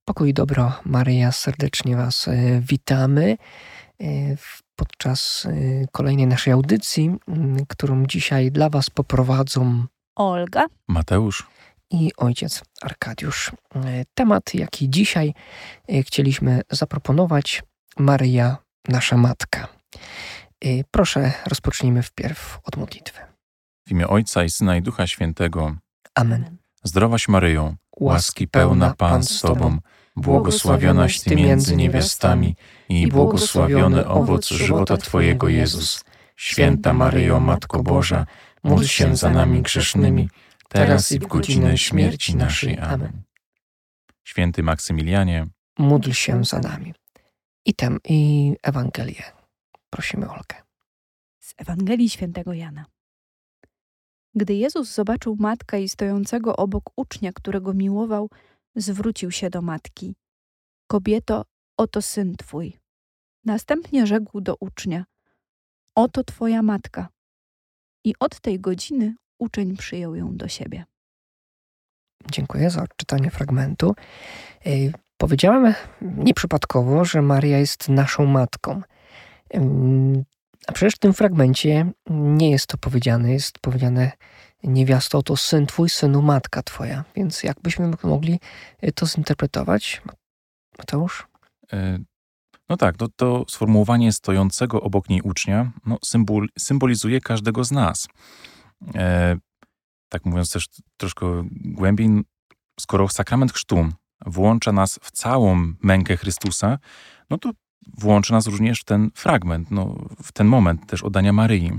Pokój i dobro, Maryja, serdecznie Was witamy podczas kolejnej naszej audycji, którą dzisiaj dla Was poprowadzą Olga, Mateusz i ojciec Arkadiusz. Temat, jaki dzisiaj chcieliśmy zaproponować: Maryja, nasza Matka. Proszę, rozpocznijmy wpierw od modlitwy. w imię Ojca i Syna i Ducha Świętego. Amen. Zdrowaś Maryjo, łaski pełna Pan z Tobą, błogosławionaś Ty między niewiastami i błogosławiony owoc żywota Twojego Jezus. Święta Maryjo, Matko Boża, módl się za nami grzesznymi, teraz i w godzinę śmierci naszej. Amen. Święty Maksymilianie, Módl się za nami. I Ewangelię. Prosimy Olgę. z Ewangelii Świętego Jana. Gdy Jezus zobaczył matkę i stojącego obok ucznia, którego miłował, zwrócił się do matki. Kobieto, oto syn twój. Następnie rzekł do ucznia. Oto twoja matka. I od tej godziny uczeń przyjął ją do siebie. Dziękuję za odczytanie fragmentu. Powiedziałem nieprzypadkowo, że Maryja jest naszą matką. A przecież w tym fragmencie nie jest to powiedziane. Jest powiedziane: niewiasto, oto syn twój, synu, matka twoja. Więc jak byśmy mogli to zinterpretować, Mateusz? no tak, to sformułowanie stojącego obok niej ucznia symbolizuje każdego z nas. Tak mówiąc też troszkę głębiej, skoro sakrament chrztu włącza nas w całą mękę Chrystusa, no to włączy nas również w ten fragment, w ten moment też oddania Maryi.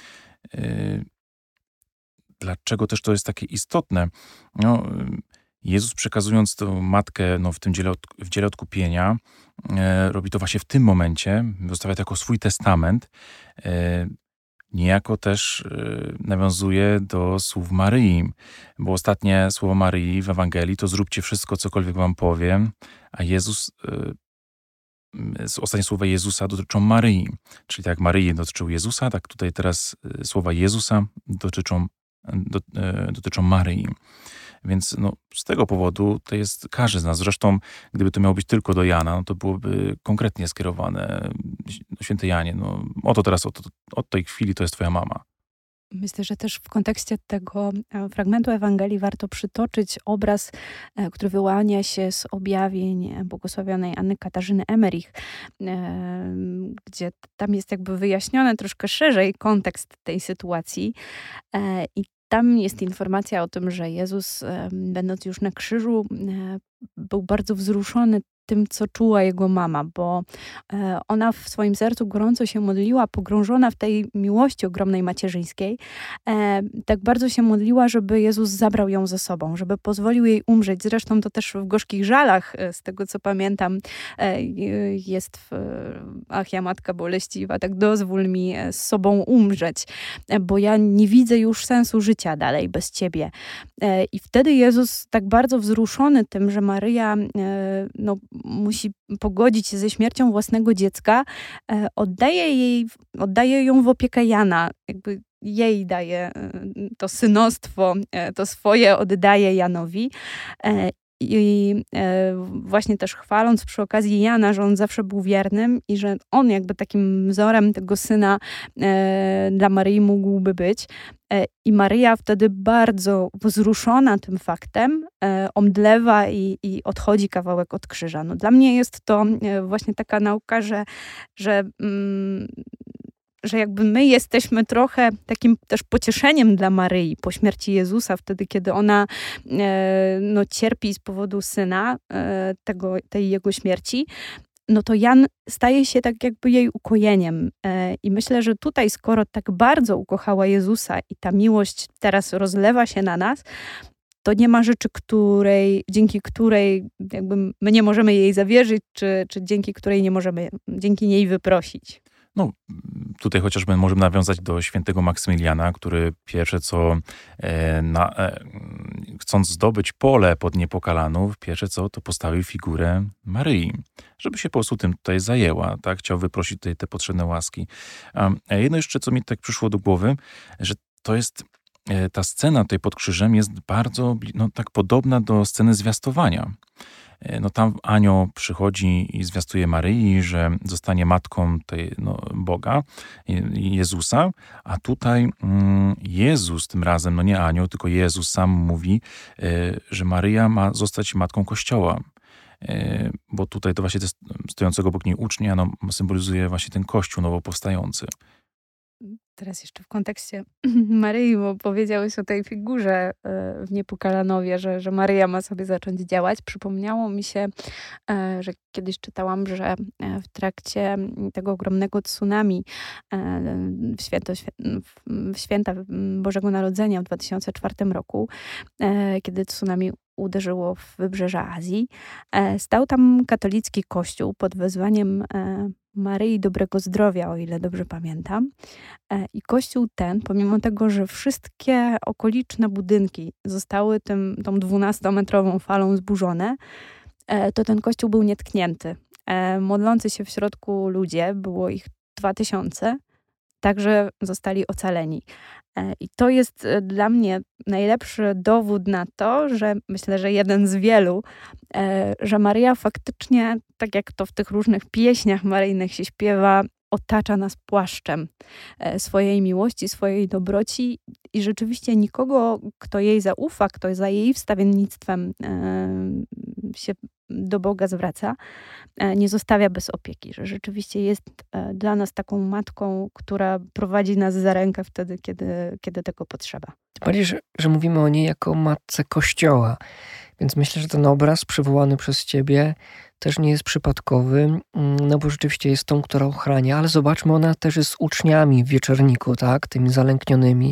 Dlaczego też to jest takie istotne? Jezus, przekazując tę matkę w dziele odkupienia, robi to właśnie w tym momencie, zostawia to jako swój testament, niejako też nawiązuje do słów Maryi, bo ostatnie słowo Maryi w Ewangelii to: zróbcie wszystko, cokolwiek wam powiem, a ostatnie słowa Jezusa dotyczą Maryi. Czyli tak jak Maryi dotyczył Jezusa, tak tutaj teraz słowa Jezusa dotyczą Maryi. Więc z tego powodu to jest każdy z nas. Zresztą, gdyby to miało być tylko do Jana, to byłoby konkretnie skierowane: święty Janie, oto teraz, od tej chwili to jest twoja mama. Myślę, że też w kontekście tego fragmentu Ewangelii warto przytoczyć obraz, który wyłania się z objawień błogosławionej Anny Katarzyny Emmerich, gdzie tam jest jakby wyjaśniony troszkę szerzej kontekst tej sytuacji. I tam jest informacja o tym, że Jezus, będąc już na krzyżu, był bardzo wzruszony tym, co czuła jego mama, bo ona w swoim sercu gorąco się modliła, pogrążona w tej miłości ogromnej macierzyńskiej. Tak bardzo się modliła, żeby Jezus zabrał ją ze sobą, żeby pozwolił jej umrzeć. Zresztą to też w Gorzkich Żalach, z tego co pamiętam, jest ach, ja matka boleściwa, tak dozwól mi z sobą umrzeć, bo ja nie widzę już sensu życia dalej bez ciebie. I wtedy Jezus, tak bardzo wzruszony tym, że Maryja musi pogodzić się ze śmiercią własnego dziecka, oddaje ją w opiekę Jana. Jakby jej daje to synostwo, to swoje oddaje Janowi. I właśnie też chwaląc przy okazji Jana, że on zawsze był wiernym i że on jakby takim wzorem tego syna dla Maryi mógłby być. I Maryja wtedy bardzo wzruszona tym faktem omdlewa i odchodzi kawałek od krzyża. Dla mnie jest to właśnie taka nauka, że jakby my jesteśmy trochę takim też pocieszeniem dla Maryi po śmierci Jezusa, wtedy kiedy ona cierpi z powodu syna, tej jego śmierci. To Jan staje się tak jakby jej ukojeniem. I myślę, że tutaj, skoro tak bardzo ukochała Jezusa i ta miłość teraz rozlewa się na nas, to nie ma rzeczy, dzięki której jakby my nie możemy jej zawierzyć, czy dzięki której nie możemy dzięki niej wyprosić. Tutaj chociażby możemy nawiązać do świętego Maksymiliana, który pierwsze co, chcąc zdobyć pole pod Niepokalanów, pierwsze co, to postawił figurę Maryi, żeby się po prostu tym tutaj zajęła, tak? Chciał wyprosić tutaj te potrzebne łaski. A jedno jeszcze, co mi tak przyszło do głowy, że to jest ta scena tutaj pod krzyżem jest bardzo tak podobna do sceny zwiastowania. no tam anioł przychodzi i zwiastuje Maryi, że zostanie matką tej, Boga, Jezusa, a tutaj Jezus tym razem, no nie anioł, tylko Jezus sam mówi, że Maryja ma zostać matką Kościoła. Bo tutaj to właśnie stojącego obok niej ucznia symbolizuje właśnie ten Kościół nowo powstający. Teraz jeszcze w kontekście Maryi, bo powiedziałeś o tej figurze w Niepokalanowie, że Maryja ma sobie zacząć działać. Przypomniało mi się, że kiedyś czytałam, że w trakcie tego ogromnego tsunami w święta Bożego Narodzenia w 2004 roku, kiedy tsunami uderzyło w wybrzeża Azji, stał tam katolicki kościół pod wezwaniem Maryi Dobrego Zdrowia, o ile dobrze pamiętam. I kościół ten, pomimo tego, że wszystkie okoliczne budynki zostały tą 12-metrową falą zburzone, to ten kościół był nietknięty. Modlący się w środku ludzie, było ich 2000, także zostali ocaleni. I to jest dla mnie najlepszy dowód na to, że myślę, że jeden z wielu, że Maryja faktycznie, tak jak to w tych różnych pieśniach maryjnych się śpiewa, otacza nas płaszczem swojej miłości, swojej dobroci i rzeczywiście nikogo, kto jej zaufa, kto za jej wstawiennictwem się do Boga zwraca, nie zostawia bez opieki, że rzeczywiście jest dla nas taką matką, która prowadzi nas za rękę wtedy, kiedy tego potrzeba. Tym bardziej, że mówimy o niej jako matce Kościoła, więc myślę, że ten obraz przywołany przez ciebie też nie jest przypadkowy, no bo rzeczywiście jest tą, która ochrania, ale zobaczmy, ona też jest z uczniami w wieczorniku, tak, tymi zalęknionymi,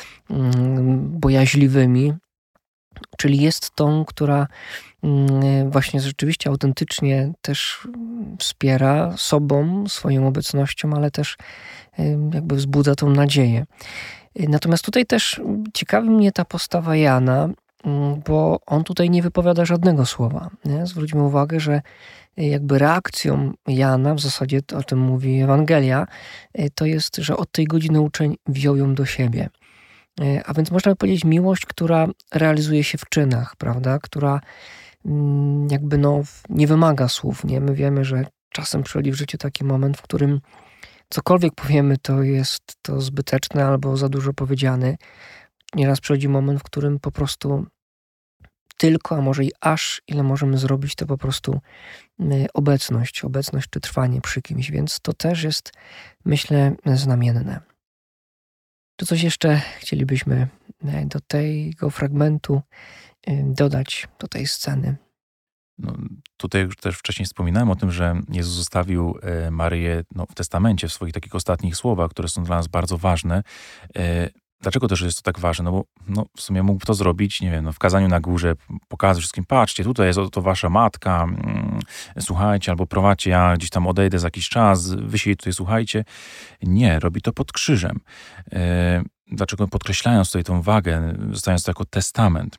bojaźliwymi, czyli jest tą, która właśnie rzeczywiście autentycznie też wspiera sobą, swoją obecnością, ale też jakby wzbudza tą nadzieję. Natomiast tutaj też ciekawi mnie ta postawa Jana, bo on tutaj nie wypowiada żadnego słowa. Nie? Zwróćmy uwagę, że jakby reakcją Jana, w zasadzie to, o tym mówi Ewangelia, to jest, że od tej godziny uczeń wziął ją do siebie. A więc można by powiedzieć miłość, która realizuje się w czynach, prawda? Która jakby nie wymaga słów. Nie? My wiemy, że czasem przychodzi w życiu taki moment, w którym cokolwiek powiemy, to jest to zbyteczne albo za dużo powiedziane. Nieraz przychodzi moment, w którym po prostu tylko, a może i aż ile możemy zrobić, to po prostu obecność czy trwanie przy kimś, więc to też jest, myślę, znamienne. Czy coś jeszcze chcielibyśmy do tego fragmentu dodać, do tej sceny? No, tutaj już też wcześniej wspominałem o tym, że Jezus zostawił Maryję w testamencie, w swoich takich ostatnich słowach, które są dla nas bardzo ważne. Dlaczego też jest to tak ważne? No bo w sumie mógł to zrobić, nie wiem, w kazaniu na górze, pokazać wszystkim, patrzcie, tutaj jest to wasza matka, słuchajcie, albo prowadźcie, ja gdzieś tam odejdę za jakiś czas, wy się tutaj słuchajcie. Nie, robi to pod krzyżem. Dlaczego podkreślając tutaj tą wagę, zostawiając to jako testament,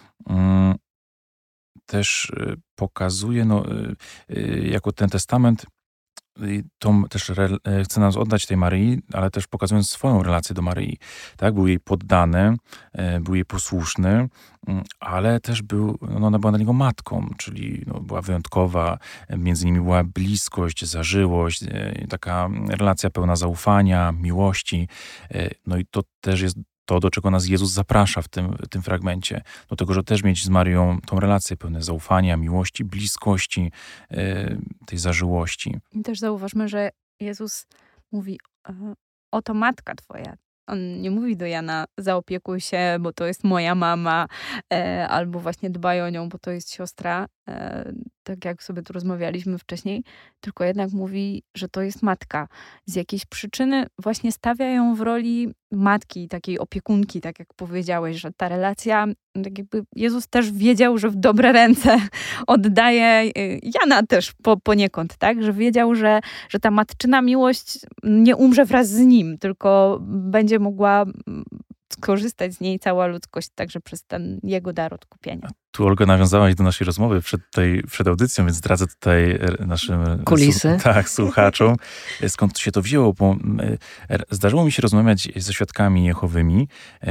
też pokazuje, jako ten testament, to też chce nas oddać tej Maryi, ale też pokazując swoją relację do Maryi. Tak? Był jej poddany, był jej posłuszny, ale też ona była dla niego matką, czyli była wyjątkowa, między nimi była bliskość, zażyłość, taka relacja pełna zaufania, miłości. No i to też jest to, do czego nas Jezus zaprasza w tym fragmencie. Do tego, że też mieć z Maryją tą relację pełną zaufania, miłości, bliskości, tej zażyłości. I też zauważmy, że Jezus mówi, oto matka twoja. On nie mówi do Jana, zaopiekuj się, bo to jest moja mama, albo właśnie dbaj o nią, bo to jest siostra, tak jak sobie tu rozmawialiśmy wcześniej, tylko jednak mówi, że to jest matka. Z jakiejś przyczyny właśnie stawia ją w roli matki, takiej opiekunki, tak jak powiedziałeś, że ta relacja, tak jakby Jezus też wiedział, że w dobre ręce oddaje Jana też poniekąd, tak? Że wiedział, że ta matczyna miłość nie umrze wraz z nim, tylko będzie mogła skorzystać z niej cała ludzkość, także przez ten jego dar odkupienia. Tu, Olga, nawiązałaś do naszej rozmowy przed audycją, więc zdradzę tutaj naszym kulisy. Słuchaczom, skąd się to wzięło, bo zdarzyło mi się rozmawiać ze świadkami Jehowymi,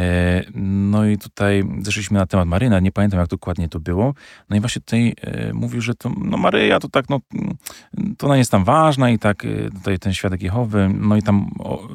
no i tutaj zeszliśmy na temat Maryna, nie pamiętam, jak dokładnie to było, no i właśnie tutaj mówił, że to, no Maryja to tak, no to ona jest tam ważna i tak tutaj ten świadek Jehowy, no i tam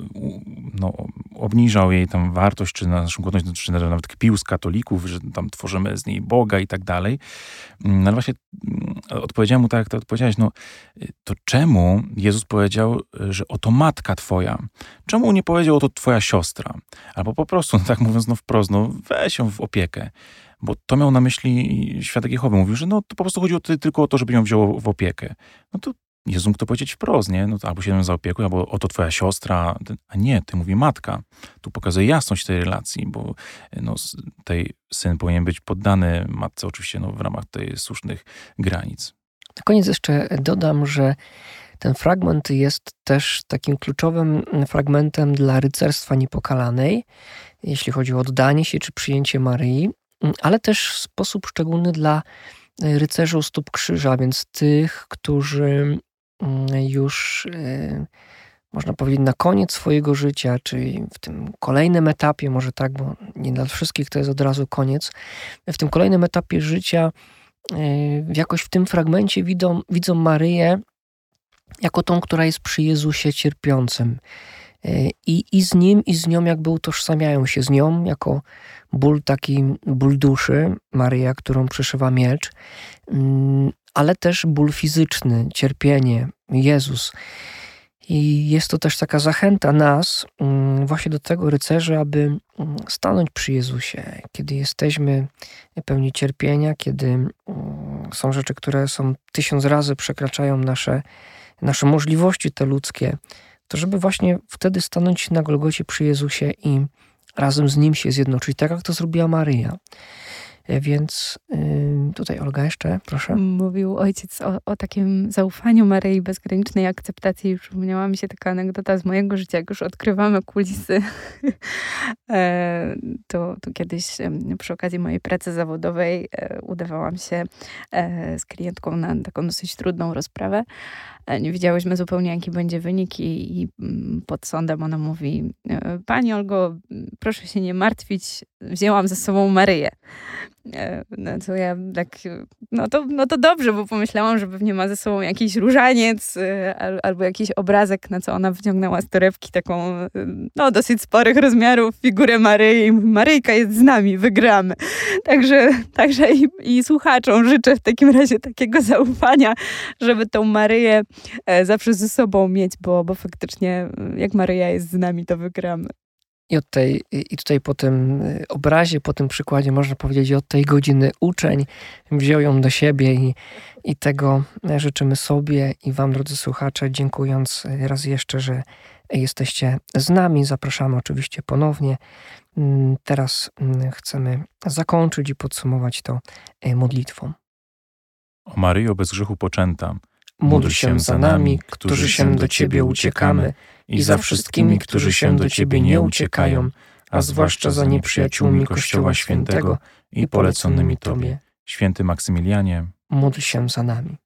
obniżał jej tam wartość, czy na naszą godność, czy nawet kpił z katolików, że tam tworzymy z niej Boga i tak dalej. No ale właśnie odpowiedziałem mu tak, jak ty odpowiedziałeś, no to czemu Jezus powiedział, że oto matka twoja? Czemu nie powiedział oto twoja siostra? Albo po prostu, tak mówiąc wprost, weź ją w opiekę. Bo to miał na myśli świadek Jehowy. Mówił, że no to po prostu chodziło tylko o to, żeby ją wziął w opiekę. No to Jezus mógł to powiedzieć wprost, nie? No to albo się ją zaopiekuj, albo oto twoja siostra. A nie, ty mówi matka. Tu pokazuje jasność tej relacji, bo tej syn powinien być poddany matce, oczywiście w ramach tej słusznych granic. Na koniec jeszcze dodam, że ten fragment jest też takim kluczowym fragmentem dla rycerstwa niepokalanej, jeśli chodzi o oddanie się czy przyjęcie Maryi, ale też w sposób szczególny dla rycerzy u stóp krzyża, więc tych, którzy już, można powiedzieć, na koniec swojego życia, czyli w tym kolejnym etapie, może tak, bo nie dla wszystkich to jest od razu koniec, w tym kolejnym etapie życia jakoś w tym fragmencie widzą Maryję jako tą, która jest przy Jezusie cierpiącym. I z Nim, i z nią jakby utożsamiają się z nią, jako ból duszy, Maryja, którą przeszywa miecz, ale też ból fizyczny, cierpienie, Jezus. I jest to też taka zachęta nas właśnie do tego, rycerzy, aby stanąć przy Jezusie, kiedy jesteśmy pełni cierpienia, kiedy są rzeczy, które są 1000 razy przekraczają nasze możliwości te ludzkie, to żeby właśnie wtedy stanąć na Golgocie przy Jezusie i razem z Nim się zjednoczyć, tak jak to zrobiła Maryja. Więc tutaj Olga jeszcze, proszę. Mówił ojciec o takim zaufaniu Maryi, bezgranicznej akceptacji. Przypomniała mi się taka anegdota z mojego życia, jak już odkrywamy kulisy. To kiedyś przy okazji mojej pracy zawodowej udawałam się z klientką na taką dosyć trudną rozprawę. Nie wiedziałyśmy zupełnie, jaki będzie wynik i pod sądem ona mówi: Pani Olgo, proszę się nie martwić, wzięłam ze sobą Maryję. No to ja tak, no to dobrze, bo pomyślałam, że pewnie ma ze sobą jakiś różaniec albo jakiś obrazek, na co ona wyciągnęła z torebki taką dosyć sporych rozmiarów figurę Maryi. Maryjka jest z nami, wygramy. Także i słuchaczom życzę w takim razie takiego zaufania, żeby tą Maryję zawsze ze sobą mieć, bo faktycznie jak Maryja jest z nami, to wygramy. I tutaj po tym obrazie, po tym przykładzie można powiedzieć, od tej godziny uczeń wziął ją do siebie i tego życzymy sobie i wam, drodzy słuchacze, dziękując raz jeszcze, że jesteście z nami. Zapraszamy oczywiście ponownie. Teraz chcemy zakończyć i podsumować to modlitwą. O Maryjo, bez grzechu poczęta, módl się za nami, którzy się do Ciebie uciekamy, i za wszystkimi, którzy się do Ciebie nie uciekają, a zwłaszcza za nieprzyjaciółmi Kościoła Świętego i poleconymi Tobie. Święty Maksymilianie, módl się za nami.